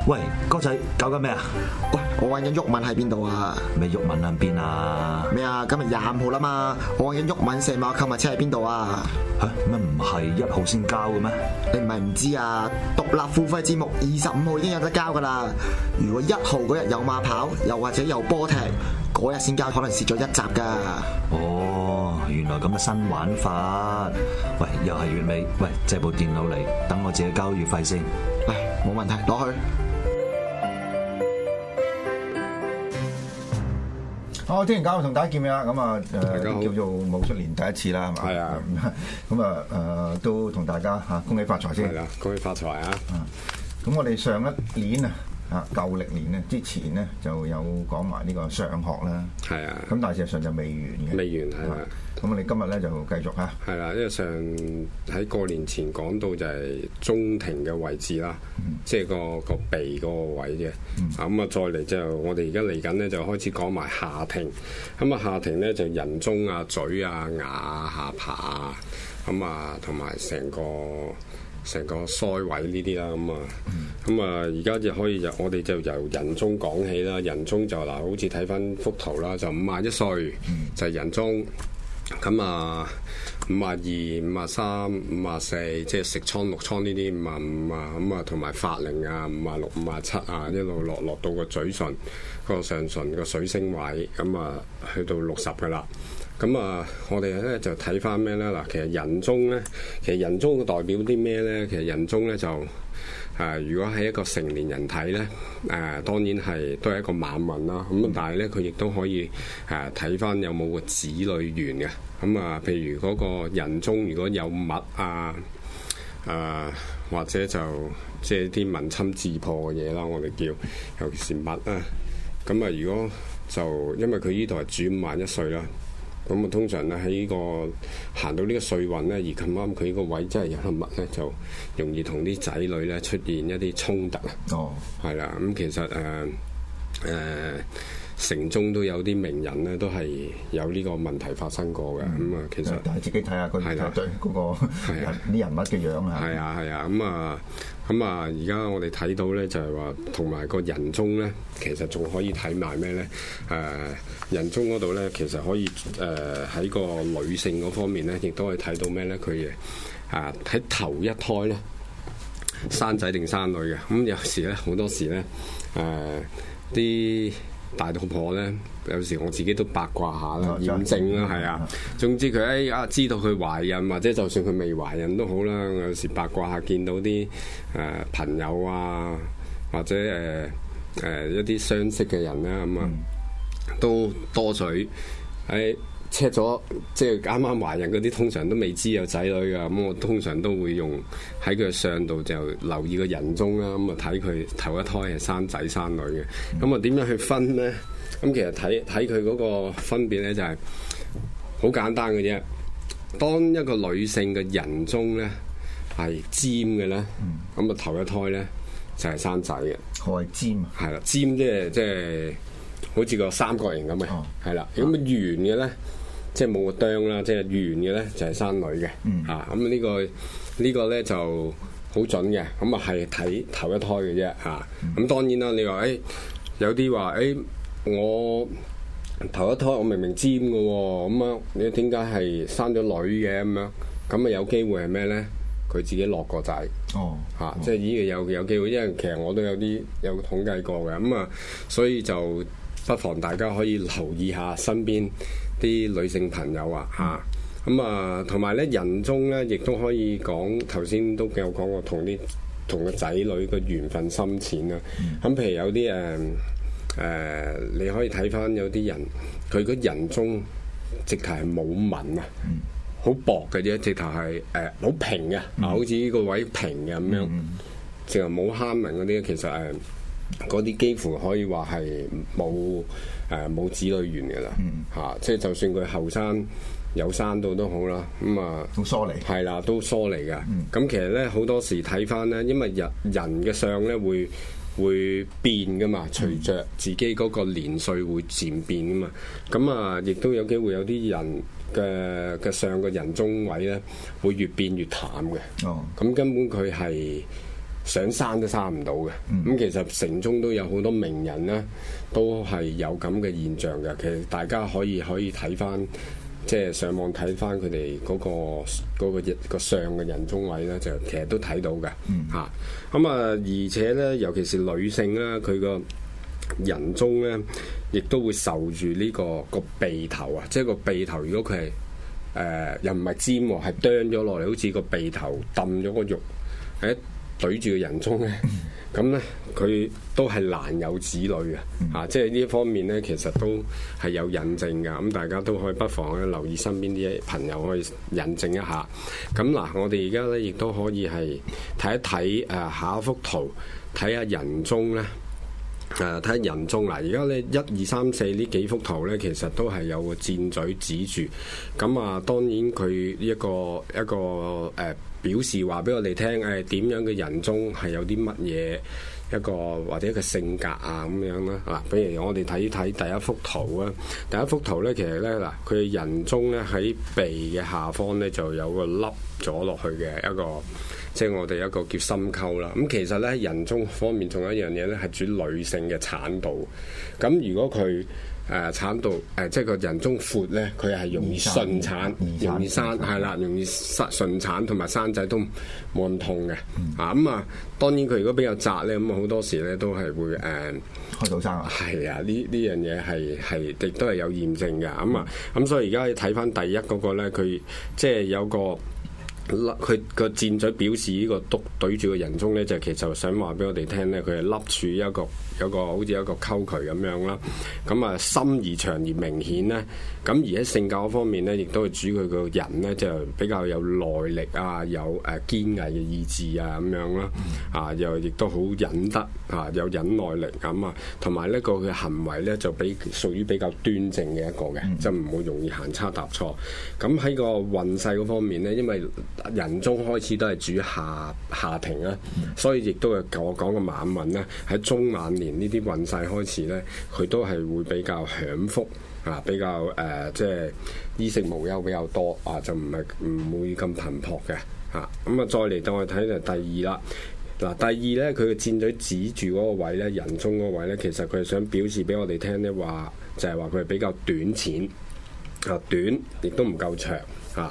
喂，哥仔搞緊咩啊？ 喂，我揾緊毓民喺邊度啊？ 咩毓民喺邊啊？ 咩啊？今日25號啦嘛，我揾緊毓民射馬購物車喺邊度啊？ 嚇乜唔係1號先交嘅咩？ 你唔係唔知啊？獨立付費節目25號已經有得交噶啦。如果1號嗰日有馬跑，又或者有波踢，嗰日先交，可能蝕咗一集噶。 哦，原來咁嘅新玩法。喂，又係月尾，喂，借部電腦嚟，等我自己交月費先。 唉，冇問題，攞去。 好，天然教同大家見面啦，咁啊大家好叫做武術年第一次啦，係嘛？ 係啊， 咁啊都同大家嚇恭喜發財先。 係啦，恭喜發財啊！ 咁我哋上一年啊舊歷年咧之前咧就有講埋呢個上學啦， 係啊， 咁但係事實上就未完嘅， 未完係啦。 咁我哋今日咧就繼續嚇。 係啦，因為上喺過年前講到就係中庭嘅位置啦，即係個鼻嗰個位嘅。咁啊再嚟就我哋而家嚟緊咧就開始講埋下庭。咁啊下庭咧就人中啊、嘴啊、牙啊、下巴啊，咁啊同埋成個腮位呢啲啦，咁啊而家就可以我哋就由人中講起啦。人中就嗱，好似睇翻幅圖啦，就51歲，就係人中。咁啊52、53、54，即係食瘡、癆瘡呢啲55啊，咁啊同埋法令啊56、57啊，一路落到個嘴唇、個上唇個水星位，咁啊去到60噶啦。咁啊，我哋咧就睇翻咩咧嗱？其實人中咧，其實人中代表啲咩咧？其實人中咧就如果係一個成年人睇咧，當然係都係一個晚運啦。咁但係咧，佢亦都可以睇翻有冇個子女緣嘅。咁啊，譬如嗰個人中如果有物啊，或者就即係啲民侵自破嘅嘢啦，我哋叫尤其是物啊。咁啊，如果就因為佢呢度係主51歲啦。咁啊，通常咧喺呢個行到呢個歲運咧，而咁啱佢呢個位真係有粒物咧，就容易同啲仔女咧出現一啲衝突啊。 哦， 係啦，咁其實城中都有啲名人咧，都係有呢個問題發生過嘅。咁啊，其實但係自己睇下佢對嗰個啲人物嘅樣啊。 係啊係啊，咁啊，而家我哋睇到咧就係話，同埋個人中咧，其實仲可以睇埋咩咧？人中嗰度咧，其實可以喺個女性嗰方面咧，亦都可以睇到咩咧？佢喺頭一胎咧，生仔定生女嘅。咁有時咧，好多時咧，啲大肚婆咧，有時我自己都八卦下啦，驗證啦，係啊。總之佢知道佢懷孕，或者就算佢未懷孕都好啦。有時八卦下見到啲朋友啊，或者一啲相識嘅人啦，咁啊都多嘴check 咗，即係啱啱懷孕嗰啲，通常都未知有仔女噶。咁我通常都會用喺佢相度就留意個人中啦。咁啊睇佢頭一胎係生仔生女嘅。咁啊點樣去分呢？咁其實睇佢嗰個分別咧就係好簡單嘅啫。當一個女性嘅人中咧係尖嘅咧，咁啊頭一胎咧就係生仔嘅。 何謂尖啊？ 係啦，尖即係好似個三角形咁嘅，係啦。咁圓嘅咧，即係冇個釘啦，即係圓嘅咧就係生女嘅。咁呢個咧就好準嘅。咁啊係睇頭一胎嘅啫。咁當然啦，你話有啲話我頭一胎我明明尖嘅喎，咁樣你點解係生咗女嘅咁樣？咁啊有機會係咩咧？佢自己落個仔。即係呢個有機會，因為其實我都有統計過嘅。咁啊，所以就不妨大家可以留意下身邊啲女性朋友啊。咁啊，同埋咧人中咧，亦都可以講頭先都有講過同個仔女嘅緣分深淺啦。咁譬如有啲你可以睇翻有啲人，佢個人中直頭係冇紋啊，好薄嘅啫，直頭係好平嘅，好似呢個位平嘅咁樣，直頭冇坑紋嗰啲，其實嗰啲幾乎可以話係冇子女緣嘅啦。即係就算佢後生有生到都好啦，咁啊好疏離， 係啦，都疏離嘅。咁其實咧好多時睇翻咧，因為人嘅相咧會變噶嘛，隨着自己嗰個年歲會漸變噶嘛。咁啊，亦都有機會有啲人嘅相個人中位咧，會越變越淡嘅。咁根本佢係上山都山唔到嘅。咁其實城中都有好多名人咧，都係有咁嘅現象嘅。其實大家可以睇翻，即係上網睇翻佢哋嗰個上嘅人中位咧，就其實都睇到嘅嚇。咁而且咧，尤其是女性咧，佢個人中咧，亦都會受住呢個鼻頭啊，即係個鼻頭，如果佢係又唔係尖喎，係啄咗落嚟，好似個鼻頭揼咗個肉喺對住個人中咧，咁咧佢都係難有子女嘅嚇，即係呢一方面咧，其實都係有印證㗎。咁大家都可以不妨咧留意身邊啲朋友可以印證一下。咁嗱，我哋而家咧亦都可以係睇一睇下一幅圖，睇下人中咧。睇下人中嗱，而家咧1、2、3、4呢幾幅圖咧，其實都係有個箭嘴指住。咁當然佢一個表示話俾我哋聽，點樣嘅人中係有啲乜嘢一個或者一個性格啊咁樣啦。嗱，比如我哋睇第一幅圖啊，第一幅圖咧，其實咧嗱，佢人中咧喺鼻嘅下方咧就有個凹咗落去嘅一個。即係我哋一個叫深溝啦，咁其實咧人中方面仲有一樣嘢咧係主女性嘅產道，咁如果佢產道即係個人中闊咧，佢係容易順產，容易生係啦，容易順產同埋生仔都冇咁痛嘅，當然佢如果比較窄咧，咁好多時咧都係會開到生啊，係啊，呢樣嘢係亦都係有驗證嘅，咁所以而家睇翻第一嗰個咧，佢即係有個。佢個箭嘴表示呢個篤對住個人中咧，就其實想話俾我哋聽咧，佢係凹住一個好似一個溝渠咁樣啦。咁深而長而明顯咧。咁而喺性格方面咧，亦都係主佢個人咧，就比較有耐力啊，有堅毅嘅意志啊咁樣啦。又亦都好忍得有忍耐力咁啊。同埋呢個佢行為咧就屬於比較端正嘅一個嘅，就唔會容易行差踏錯。咁喺個運勢嗰方面咧，因為人中開始都係主下庭啦，所以亦都係我講嘅晚運咧，喺中晚年呢啲運勢開始咧，佢都係會比較享福比較即係衣食無憂比較多就唔會咁頻撲嘅咁再嚟到我哋睇就第二啦。嗱，第二咧，佢嘅箭嘴指住嗰個位咧，人中嗰個位咧，其實佢係想表示俾我哋聽咧，話就係話佢係比較短淺短，亦都唔夠長。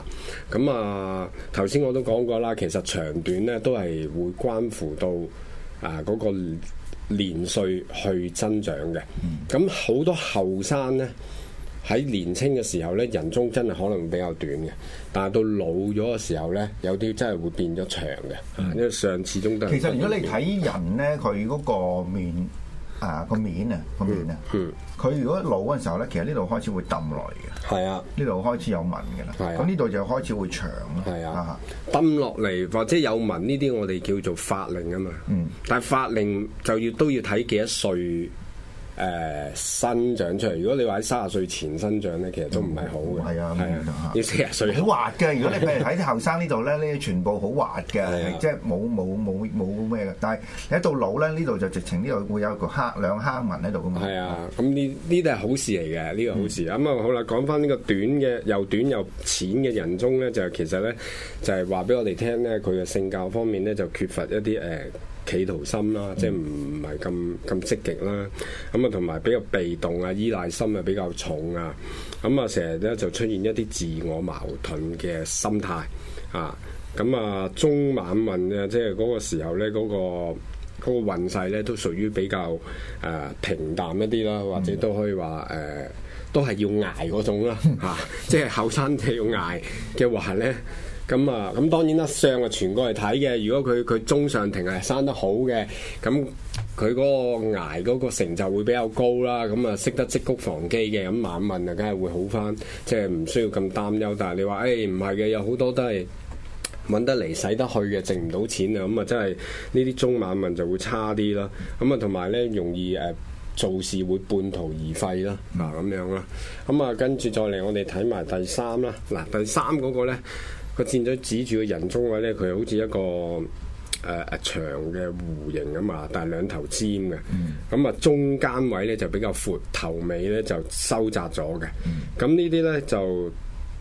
頭先我都講過啦，其實長短咧都係會關乎到嗰個年歲去增長嘅。咁好多後生咧喺年青嘅時候咧，人中真係可能比較短嘅，但係到老咗嘅時候咧，有啲真係會變咗長嘅。因為上始終都係。其實如果你睇人咧，佢嗰個面個面啊，佢如果老嘅時候咧，其實呢度開始會揼落嚟嘅。係啊，呢度開始有紋嘅啦。係啊，咁呢度就開始會長咯。係啊， 揼落嚟或者有紋呢啲，我哋叫做法令啊嘛。但係法令就都要睇幾多歲。生長出嚟，如果你話喺30歲前生長咧，其實都唔係好嘅。係啊，要40歲。好滑嘅，如果你譬如喺啲後生呢度咧，呢全部好滑嘅，即係冇咩嘅。但係你一到老咧，呢度就直情呢度會有個兩坑紋喺度㗎嘛。係啊，咁呢啲係好事嚟嘅，呢個好事。咁好啦，講翻呢個短嘅又短又淺嘅人中咧，就其實咧就係話俾我哋聽咧，佢嘅性格方面咧就缺乏一啲企圖心啦，即係唔係咁積極啦，同埋比較被動啊，依賴心啊比較重啊，成日咧就出現一啲自我矛盾嘅心態中晚運啊，即係嗰個時候咧，嗰個運勢咧都屬於比較平淡一啲啦，或者都可以話都係要捱嗰種啦即係後生仔要捱嘅話咧。咁當然啦，相傳過嚟睇嘅。如果佢中上庭係生得好嘅，咁佢嗰個捱嗰個成就會比較高啦。識得積穀防饑嘅，咁晚運啊，梗係會好翻，即係唔需要咁擔憂。但係你話唔係嘅，有好多都係揾得嚟使得去嘅，剩唔到錢啊。真係呢啲中晚運就會差啲啦。同埋咧容易做事會半途而廢啦。咁樣啦。跟住再嚟我哋睇埋第三啦。嗱，第三嗰個咧。個箭嘴指住個人中位咧，佢好似一個長嘅弧形啊嘛，但係兩頭尖嘅。中間位咧就比較闊，頭尾咧就收窄咗嘅。咁呢啲咧就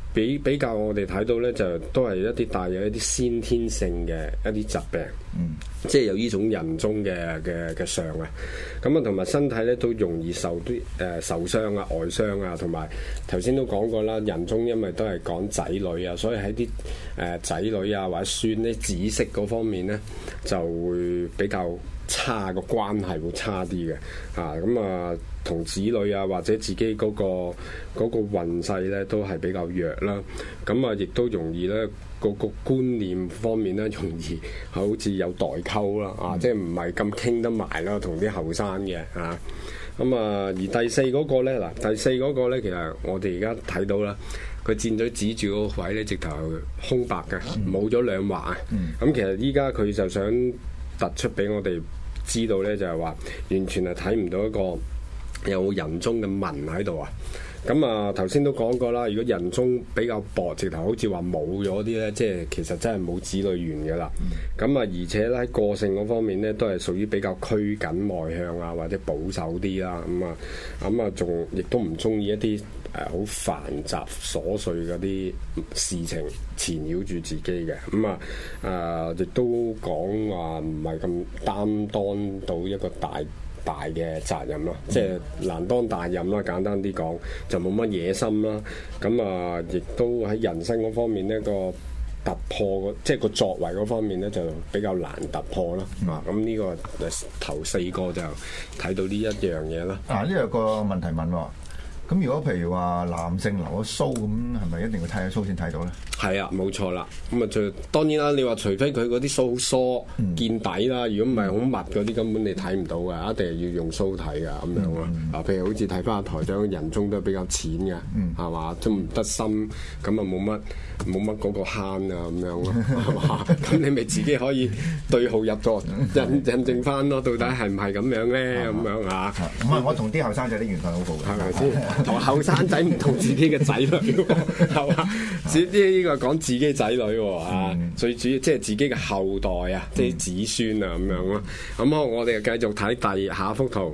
比較我哋睇到咧，就都係一啲帶有一啲先天性嘅一啲疾病，即係有呢種人中嘅相啊。咁啊，同埋身體咧都容易受啲受傷啊、外傷啊，同埋頭先都講過啦，人中因為都係講仔女啊，所以喺啲仔女啊或者孫咧子息嗰方面咧就會比較差，個關係會差啲嘅咁啊，同子女啊或者自己嗰個運勢咧都係比較弱啦。咁啊，亦都容易咧個觀念方面咧容易好似有代溝啦即係唔係咁傾得埋啦，同啲後生嘅咁啊，而第四嗰個咧第四嗰個咧，其實我哋而家睇到啦，佢箭嘴指住嗰個位咧，直頭空白嘅，冇咗兩畫咁其實依家佢就想突出俾我哋知道咧，就係話完全係睇唔到一個有人中嘅紋喺度啊！咁啊，頭先都講過啦，如果人中比較薄，直頭好似話冇咗啲咧，即係其實真係冇子女緣嘅啦。咁啊，而且咧個性嗰方面咧，都係屬於比較拘謹內向啊，或者保守啲啦。咁啊，仲亦都唔中意一啲好繁雜瑣碎嗰啲事情纏繞住自己嘅。亦都講話唔係咁擔當到一個大嘅責任咯，即係難當大任啦。簡單啲講，就冇乜野心啦。咁啊，亦都喺人生嗰方面呢個突破，即係個作為嗰方面呢，就比較難突破啦。咁呢個頭四個就睇到呢一樣嘢啦。 呢有個問題問喎。咁如果譬如話男性留咗鬚咁，係咪一定要睇下鬚先睇到咧？係啊，冇錯啦。咁啊，當然啦，你話除非佢嗰啲鬚好疏見底啦，如果唔係好密嗰啲，根本你睇唔到㗎，一定係要用鬚睇㗎咁樣咯。譬如好似睇翻台長人中都係比較淺嘅，係嘛，都唔得深，咁啊冇乜嗰個坑啊咁樣咯，係嘛？咁你咪自己可以對號入座印證翻咯，到底係唔係咁樣咧？咁樣唔係我同啲後生仔啲緣分好好嘅，係咪先？ 同後生仔唔同自己嘅仔女，係嘛？呢個講自己仔女最主要即係自己嘅後代啊，即係子孫啊咁樣咯。咁我哋繼續睇下一幅圖，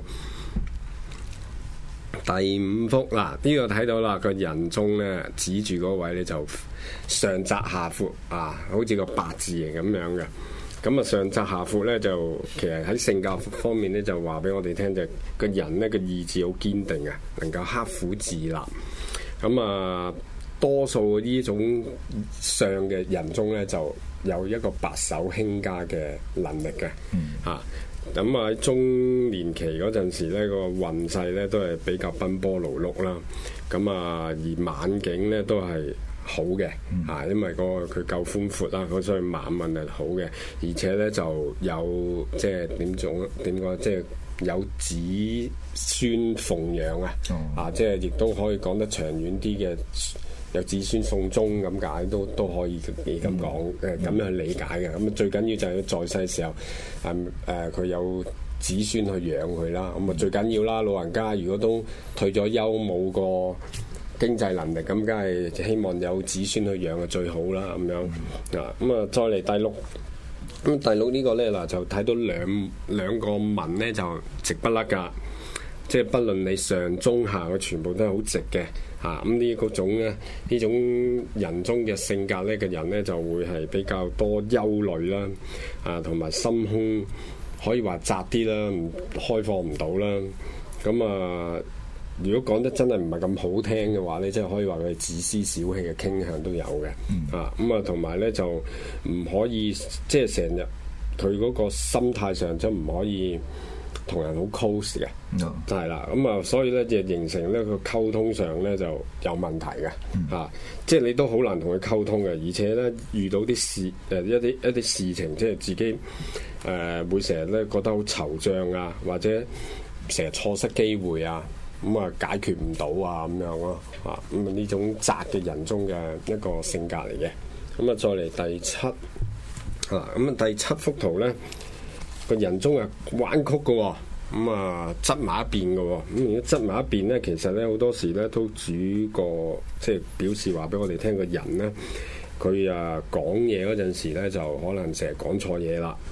第五幅啦。呢個睇到啦，個人中咧指住嗰位咧就上窄下闊好似個八字形咁樣嘅。咁啊，上窄下闊咧就其實喺性格方面咧就話俾我哋聽，就個人咧個意志好堅定啊，能夠刻苦自立。咁啊，多數呢種相嘅人中咧就有一個白手興家嘅能力嘅。咁喺中年期嗰陣時咧，個運勢咧都係比較奔波勞碌啦。咁啊，而晚景咧都係好嘅，因為佢夠寬闊啦，所以晚運係好嘅，而且咧就有即係點講，即係有子孫奉養即係亦都可以講得長遠啲嘅，有子孫送終咁解，都可以你咁講咁樣去理解嘅。咁最緊要就係在世時候佢有子孫去養佢啦。咁啊最緊要啦，老人家如果都退咗休冇個經濟能力，咁梗係希望有子孫去養就最好啦，咁樣咁啊，再嚟第六。咁第六呢個咧嗱，就睇到兩個紋咧就直不甩噶，即係不論你上中下，佢全部都係好直嘅咁呢個種咧，呢種人中嘅性格咧嘅人咧就會係比較多憂慮啦，同埋心胸可以話窄啲啦，開放唔到啦，咁啊。如果講得真係唔係咁好聽嘅話咧，即係可以話佢自私小氣嘅傾向都有嘅。咁啊，同埋咧就唔可以即係成日佢嗰個心態上就唔可以同人好 close 嘅，就係啦。咁啊，所以咧就形成呢個溝通上咧就有問題嘅。即係你都好難同佢溝通嘅，而且咧遇到啲事一啲事情，即係自己會成日咧覺得好惆悵啊，或者成日錯失機會啊。咁啊解決唔到咁樣咯，咁啊呢種窄嘅人中嘅一個性格嚟嘅。咁啊再嚟第七，咁啊第七幅圖咧個人中係彎曲嘅，咁啊側埋一邊嘅，咁如果側埋一邊咧，其實咧好多時咧都主個即係表示話俾我哋聽，個人咧佢講嘢嗰陣時咧就可能成日講錯嘢啦。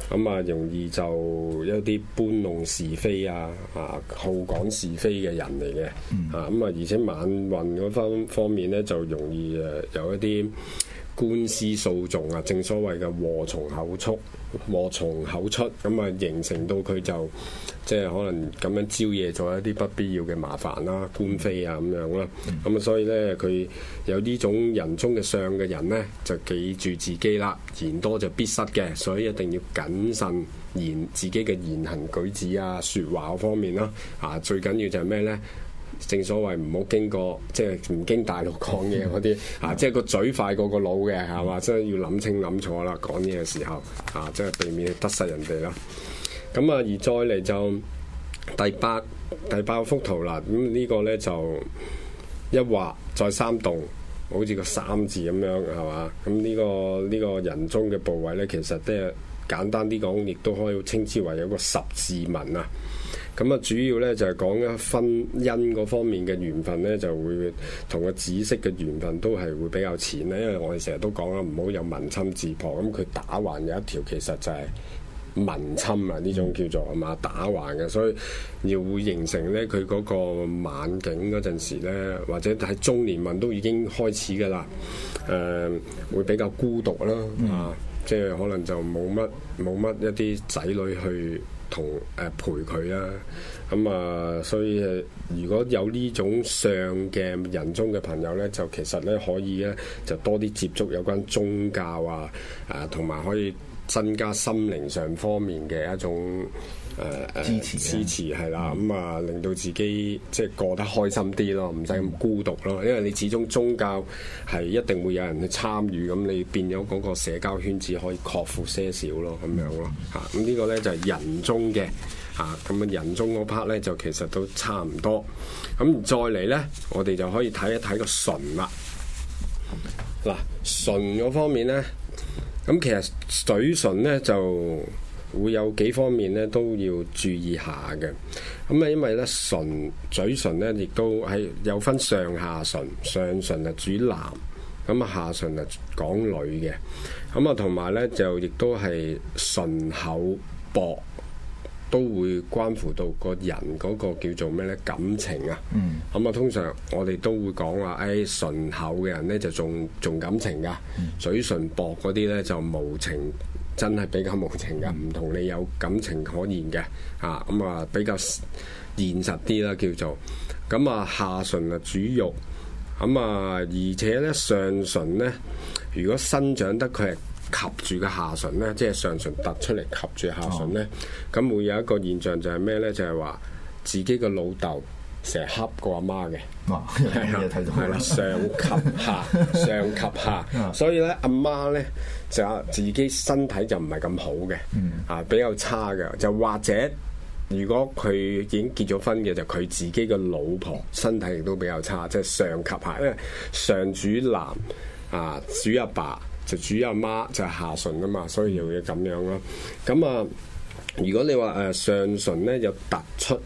咁啊容易就一啲搬弄是非啊好講是非嘅人嚟嘅，咁啊而且晚運嗰方面咧就容易有一啲官司訴訟啊，正所謂嘅禍從口出，咁啊形成到佢就即係可能咁樣招惹咗一啲不必要嘅麻煩啦、官非啊咁樣啦。咁啊所以咧佢有呢種人中嘅相嘅人咧，就記住自己啦，言多就必失嘅，所以一定要謹慎自己嘅言行舉止啊、説話嗰方面啦。最緊要就係咩咧？正所謂唔好經過，即係唔經大腦講嘢嗰啲，即係個嘴快過個腦嘅，係嘛？即係要諗清諗楚啦，講嘢嘅時候，即係避免得失人哋啦。咁而再嚟就第八幅圖啦。咁呢個咧就一畫再三動，好似個三字咁樣，係嘛？咁呢個人中嘅部位咧，其實即係簡單啲講，亦都可以稱之為有個十字紋啊。咁啊，主要咧就係講一婚姻嗰方面嘅緣分咧，就會同個紫色嘅緣分都係會比較淺咧。因為我哋成日都講啦，唔好有民侵自破。咁佢打橫有一條，其實就係民侵啊，呢種叫做係嘛打橫嘅，所以要會形成咧佢嗰個晚景嗰陣時咧，或者喺中年運都已經開始㗎啦。會比較孤獨啦，即係可能就冇乜一啲仔女去同陪佢啦，所以如果有呢種相嘅人中嘅朋友咧，就其實咧可以咧就多啲接觸有關宗教同埋可以增加心靈上方面嘅一種支持係啦，令到自己即係過得開心啲咯，唔使咁孤獨咯。因為你始終宗教係一定會有人去參與，咁你變咗嗰個社交圈子可以擴闊些少咯，咁樣咯咁呢個咧就係人中嘅咁人中嗰 part 咧就其實都差唔多。咁再嚟咧，我哋就可以睇一睇個唇啦。嗱，唇嗰方面咧，咁其實嘴唇咧就會有幾方面咧都要注意下嘅。因為咧嘴唇咧亦都係有分上下唇，上唇係主男，下唇係講女嘅。同埋咧就亦都係唇口薄，都會關乎到個人嗰個叫做咩咧感情啊。通常我哋都會講話，唇厚嘅人咧就重感情噶，嘴唇薄嗰啲咧就無情。真係比較無情㗎，唔同你有感情可言嘅，比較現實啲啦叫做。下唇啊主肉，而且咧上唇咧，如果生長得佢係及住個下唇咧，即係上唇突出嚟及住下唇咧，咁會有一個現象就係咩咧？就係話自己個老豆成日恰過阿媽嘅，係啦，上及下，所以咧阿媽咧就自己身體就唔係咁好嘅，比較差嘅，就或者如果佢已經結咗婚嘅，就佢自己嘅老婆身體亦都比較差，即係上及下，因為上主男主阿爸就主阿媽就係下唇啊嘛，所以又要咁樣咯。如果你話上唇咧有突出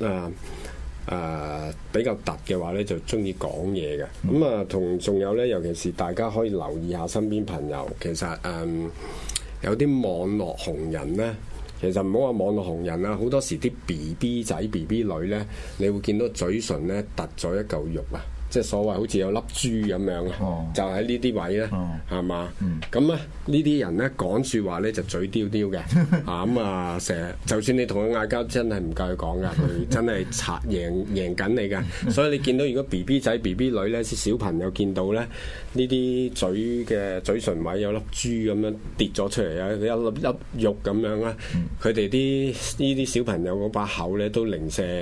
比較突嘅話咧，就中意講嘢嘅。仲有咧，尤其是大家可以留意下身邊朋友，其實有啲網絡紅人咧，其實唔好話網絡紅人啦，好多時啲 BB 仔 BB 女咧，你會見到嘴唇咧突咗一嚿肉啊，即係所謂好似有粒珠咁樣就喺呢啲位咧，係嘛？咁咧呢啲人咧講説話咧就嘴刁刁嘅，成日就算你同佢嗌交，真係唔夠佢講噶，佢真係贏緊你噶。所以你見到如果 BB 仔 BB 女咧，小朋友見到咧呢啲嘴唇位有粒珠咁樣跌咗出嚟啊，有一粒肉咁樣啦，佢哋呢啲小朋友嗰把口咧都零舍。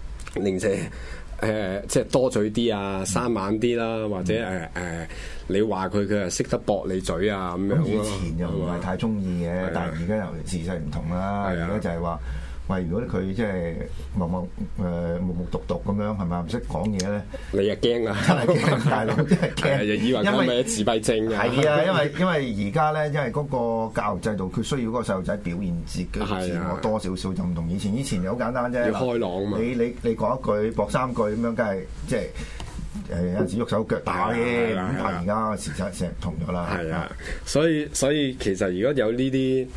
即係多嘴啲啊，生猛啲啦，或者你話佢係識得駁你嘴啊咁樣。 以前就唔係太中意嘅，但係而家又時勢唔同啦。而家就係話，喂，如果佢即係木獨獨咁樣，係咪唔識講嘢咧？ 你又驚啦， 真係驚，大佬真係驚， 就以為佢係自閉症嘅。 係啊，因為而家咧，因為嗰個教育制度，佢需要嗰個細路仔表現自己自我多少少，就唔同以前。以前就好簡單啫， 要開朗啊嘛。 你講一句駁三句咁樣，梗係即係有陣時喐手腳打嘅。咁但係而家時勢成日唔同咗啦。 係啊，所以其實如果有呢啲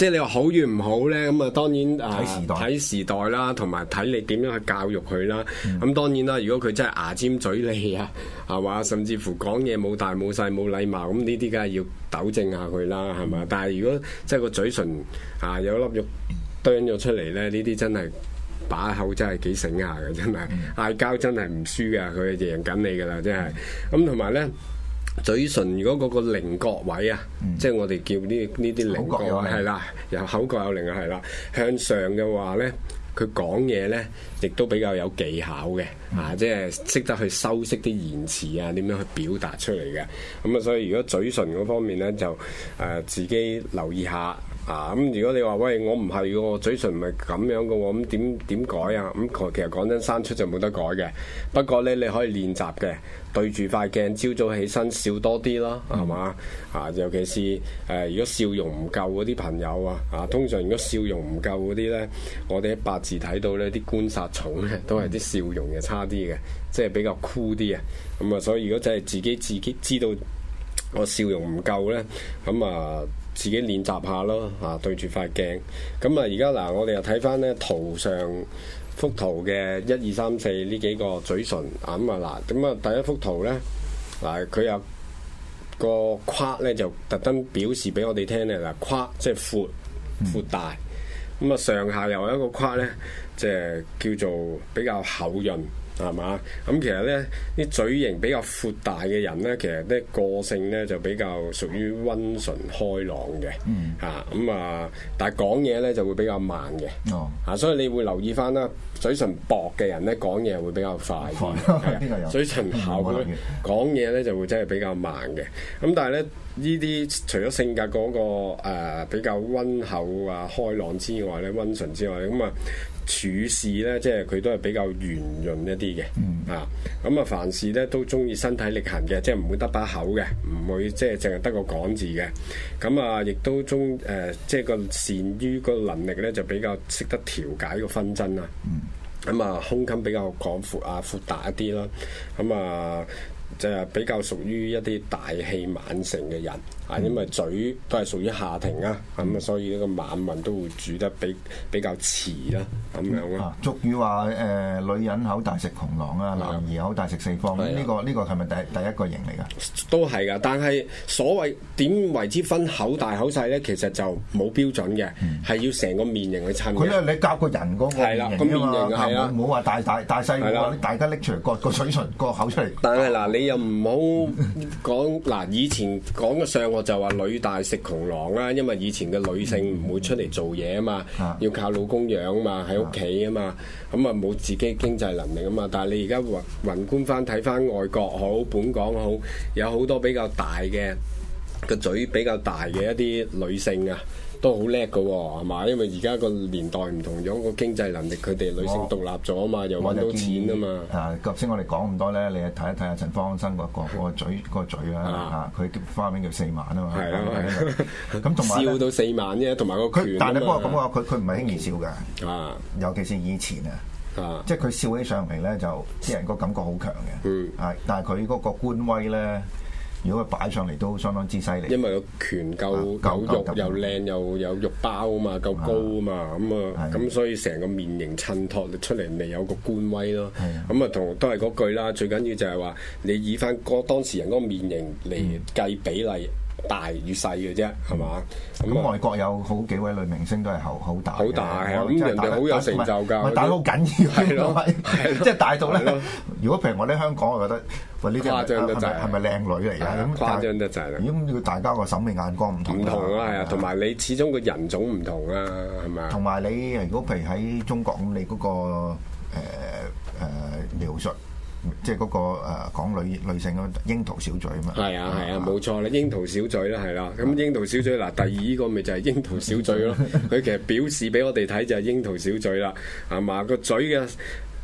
即係你話好與唔好咧，咁啊當然睇時代啦，同埋睇你點樣去教育佢啦。咁當然啦，如果佢真係牙尖嘴利啊，係嘛，甚至乎講嘢冇大冇細冇禮貌，咁呢啲梗係要糾正下佢啦，係嘛。但係如果即係個嘴唇有粒肉啄咗出嚟咧，呢啲真係把口真係幾醒下嘅，真係嗌交真係唔輸㗎，佢贏緊你㗎啦，真係。咁同埋咧。嘴唇如果嗰個棱角位啊，即係我哋叫呢啲棱角係啦，有口角有棱啊，係啦，向上嘅話咧，佢講嘢咧，亦都比較有技巧嘅，即係識得去修飾啲言辭啊，點樣去表達出嚟嘅。咁啊，所以如果嘴唇嗰方面咧，就自己留意下。咁如果你話喂，我唔係喎，嘴唇唔係咁樣嘅喎，咁點改啊？咁其實講真，生出就冇得改嘅。不過咧，你可以練習嘅，對住塊鏡，朝早起身笑多啲咯，係嘛？尤其是如果笑容唔夠嗰啲朋友啊，通常如果笑容唔夠嗰啲咧，我哋喺八字睇到咧，啲官殺重咧，都係啲笑容嘅差啲嘅，即係比較酷啲啊。咁啊，所以如果真係自己知道我笑容唔夠咧，咁啊〜自己練習下咯，對住塊鏡。咁啊，而家嗱，我哋又睇翻咧圖上幅圖嘅1、2、3、4呢幾個嘴唇。咁啊嗱，咁啊第一幅圖咧，嗱佢有個框咧，就特登表示俾我哋聽咧，嗱框即係闊大。咁啊上下又有一個框咧，即係叫做比較厚潤。係嘛？咁其實咧，啲嘴型比較闊大嘅人咧，其實咧個性咧就比較屬於溫順開朗嘅。但係講嘢咧就會比較慢嘅。所以你會留意翻啦，嘴唇薄嘅人咧講嘢會比較快啲。嘴唇厚咧講嘢咧就會真係比較慢嘅。咁但係咧呢啲除咗性格嗰個比較溫厚開朗之外咧，溫順之外咁啊。處事咧，即係佢都係比較圓潤一啲嘅，咁啊，凡事咧都中意身體力行嘅，即係唔會得把口嘅，唔會即係淨係得個講字嘅，咁啊，亦都即係個善於個能力咧，就比較識得調解個紛爭啊，咁啊，胸襟比較廣闊闊大一啲啦，咁啊。就係比較屬於一啲大器晚成嘅人，因為嘴都係屬於下庭啊，咁啊，所以呢個晚運都會煮得比較遲啦，咁樣咯。 俗語話女人口大食窮郎啊，男兒口大食四方。呢個係咪第一個型嚟㗎？ 都係㗎，但係所謂點為之分口大口細咧，其實就冇標準嘅，係要成個面型去襯。佢咧你夾個人嗰個面型啊嘛，唔好話大細，大家拎出嚟個嘴唇個口出嚟。 但係嗱，你又唔好講嗱，以前講嘅上學就話女大食窮郎啦，因為以前嘅女性唔會出嚟做嘢啊嘛，要靠老公養啊嘛，喺屋企啊嘛，咁啊冇自己經濟能力啊嘛。但係你而家宏觀翻睇翻外國好，本港好，有好多比較大嘅個嘴比較大嘅一啲女性啊。都好叻㗎喎，係嘛？因為而家個年代唔同咗，個經濟能力佢哋女性獨立咗啊嘛，又揾到錢啊嘛。 頭先我哋講咁多咧，你睇一睇阿陳方安生個嘴啦，佢花名叫4萬啊嘛。係啊，咁同埋笑到4萬啫，同埋個拳。 但係不過咁話，佢唔係輕易笑㗎。尤其是以前啊，即係佢笑起上嚟咧，就啲人個感覺好強嘅。但係佢嗰個官威咧。如果佢擺上嚟都相當之犀利， 因為個拳夠肉又靚又有肉包啊嘛，夠高啊嘛，咁所以成個面型襯托出嚟咪有個官威咯。咁啊都係嗰句啦，最緊要就係話你以翻當時人嗰個面型嚟計比例。大與細嘅啫，係嘛？ 咁外國有好幾位女明星都係好大， 好大係咁人哋好有成就㗎， 大到好緊要，係咯，即係大到咧。如果譬如我喺香港，我覺得喂呢啲係咪靚女嚟㗎？咁誇張得滯啦。 咁要大家個審美眼光唔同， 唔同啊，係啊，同埋你始終個人種唔同啊，係咪啊？ 同埋你如果譬如喺中國咁，你嗰個描述。即係嗰個講女性嗰櫻桃小嘴啊嘛， 係啊，冇錯啦，櫻桃小嘴啦，係啦，咁櫻桃小嘴嗱，第二個咪就係櫻桃小嘴咯，佢其實表示俾我哋睇就係櫻桃小嘴啦，係嘛，個嘴嘅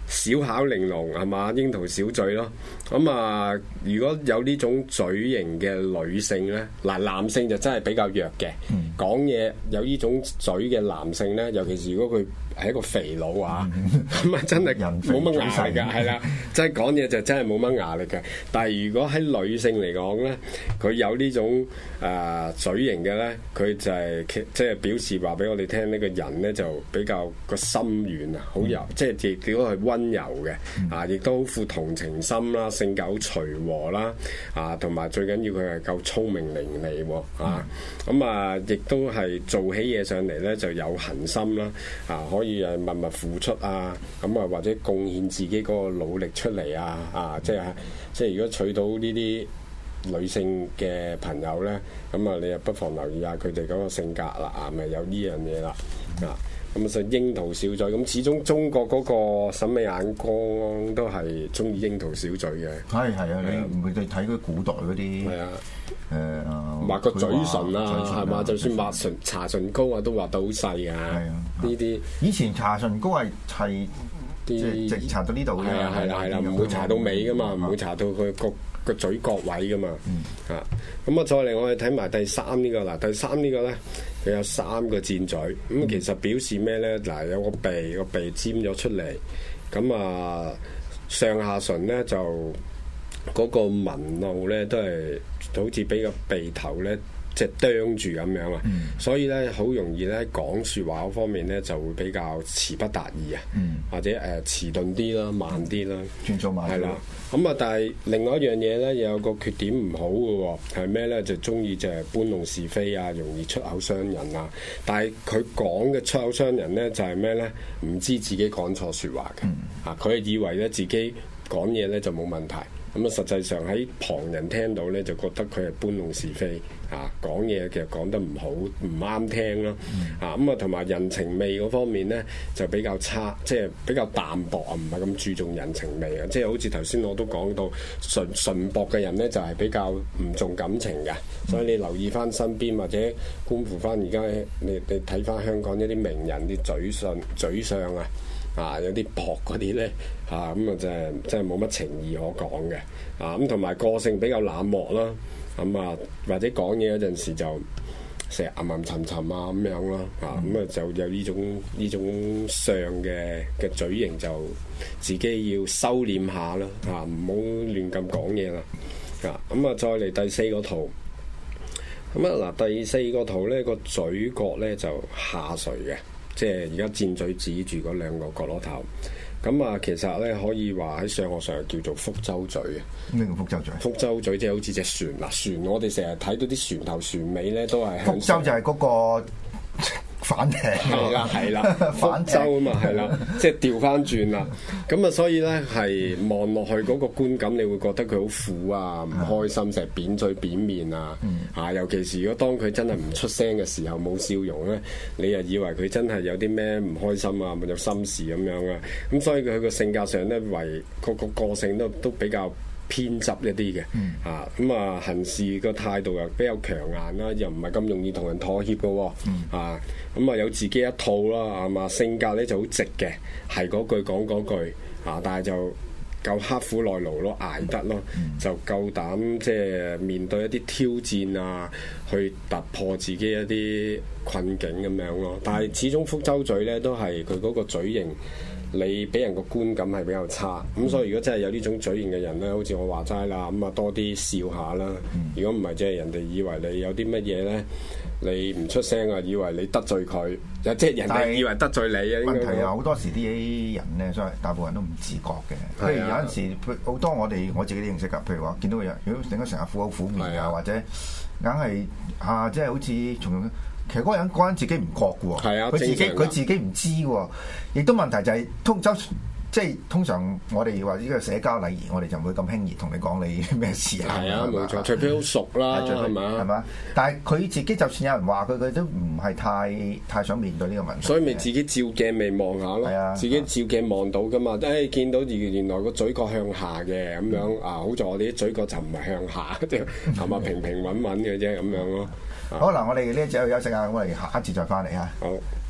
小巧玲瓏係嘛，櫻桃小嘴咯。咁啊，如果有呢種嘴型嘅女性咧，嗱男性就真係比較弱嘅。講嘢有呢種嘴嘅男性咧，尤其是如果佢係一個肥佬啊，咁啊真係冇乜牙力㗎，係啦，即係講嘢就真係冇乜牙力嘅。但係如果喺女性嚟講咧，佢有呢種嘴型嘅咧，佢就係即係表示話俾我哋聽，呢個人咧就比較個心軟啊，好柔，即係亦都係溫柔嘅啊，亦都好富同情心啦，性格好隨和啦啊，同埋最緊要佢係夠聰明伶俐喎啊，咁啊亦都係做起嘢上嚟咧就有恒心啦啊，可以誒默默付出啊，咁啊或者貢獻自己嗰個努力出嚟啊，即係如果娶到呢啲女性嘅朋友咧，咁啊你又不妨留意下佢哋嗰個性格啦，啊咪有呢樣嘢啦啊，咁就櫻桃小嘴，咁始終中國嗰個審美眼光都係中意櫻桃小嘴嘅。係啊， 你唔會睇嗰古代嗰啲係啊。畫個嘴唇啊，係嘛？就算畫搽唇膏啊，都畫到好細啊！呢啲以前搽唇膏係啲直搽到呢度嘅， 係啦，唔會搽到尾噶嘛，唔會搽到佢個嘴角位噶嘛。啊，咁啊，再嚟我哋睇埋第三呢個啦。第三呢個咧，佢有3個箭嘴，咁其實表示咩咧？嗱，有個鼻尖咗出嚟，咁啊上下唇咧就嗰個紋路咧都係好似俾個鼻頭咧即係啄住咁樣啊，所以咧好容易咧講説話嗰方面咧就會比較詞不達意啊，或者遲鈍啲啦、慢啲啦， 轉數慢啲。係啦， 咁啊，但係另外一樣嘢咧有個缺點唔好嘅喎，係咩咧？就中意就係搬弄是非啊，容易出口傷人啊。但係佢講嘅出口傷人咧就係咩咧？唔知自己講錯説話嘅，佢係以為咧自己講嘢咧就冇問題。咁啊，實際上喺旁人聽到咧，就覺得佢係搬弄是非啊，講嘢其實講得唔好，唔啱聽咯。啊，咁啊，同埋人情味嗰方面咧，就比較差，即係比較淡薄啊，唔係咁注重人情味啊。即係好似頭先我都講到，純薄嘅人咧，就係比較唔重感情嘅。所以你留意翻身邊或者觀乎翻而家你睇翻香港一啲名人啲嘴上啊，有啲薄嗰啲咧咁啊真係冇乜情義可講嘅啊，咁同埋個性比較冷漠啦，咁啊或者講嘢嗰陣時就成日吟吟沉沉啊咁樣咯啊，咁啊就有呢種相嘅嘴型就自己要收斂下啦啊，唔好亂咁講嘢啦啊，咁啊再嚟第4個圖。咁啊嗱，第4個圖咧個嘴角咧就下垂嘅。即係而家箭嘴指住嗰2個角落頭，咁啊其實咧可以話喺上學上叫做福州嘴嘅。 咩叫福州嘴？ 福州嘴即係好似隻船嗱，船我哋成日睇到啲船頭船尾咧都係。福州就係嗰個反艇。 係啦，福州啊嘛，係啦，即係調翻轉啦。咁啊，所以咧係望落去嗰個觀感，你會覺得佢好苦啊，唔開心，成日扁嘴扁面啊。尤其是如果當佢真係唔出聲嘅時候，冇笑容咧，你又以為佢真係有啲咩唔開心啊，有心事咁樣啊。咁所以佢個性格上咧，為個性都比較偏執一啲嘅，咁啊行事個態度又比較強硬啦，又唔係咁容易同人妥協嘅喎，咁啊有自己一套啦，係嘛，性格咧就好直嘅，係嗰句講嗰句，但係就夠刻苦耐勞咯，捱得咯，就夠膽即係面對一啲挑戰啊，去突破自己一啲困境咁樣咯。但係始終福州嘴咧都係佢嗰個嘴型。你俾人個觀感係比較差，咁所以如果真係有呢種嘴型嘅人咧，好似我話齋啦，咁啊多啲笑下啦。如果唔係，即係人哋以為你有啲乜嘢咧，你唔出聲啊，以為你得罪佢，即係人哋以為得罪你啊。 問題啊，好多時啲人咧，所以大部分人都唔自覺嘅。譬如有陣時，好多我自己都認識㗎。譬如話見到個人，如果整咗成日苦口苦面啊，或者硬係即係好似從其實嗰個人自己唔覺嘅喎，佢自己唔知喎，亦都問題就係通常我哋話呢個社交禮儀，我哋就唔會咁輕易同你講你咩事啊。 係啊，冇錯，除非好熟啦，係嘛？ 但係佢自己就算有人話佢都唔係太想面對呢個問題。 所以咪自己照鏡未望下咯， 係啊， 自己照鏡望到噶嘛？見到原來個嘴角向下嘅咁樣好在我哋啲嘴角就唔係向下，即係嘛平平穩穩嘅啫咁樣咯。 好嗱，我哋呢一節休息下，我哋下一節再翻嚟啊。 好。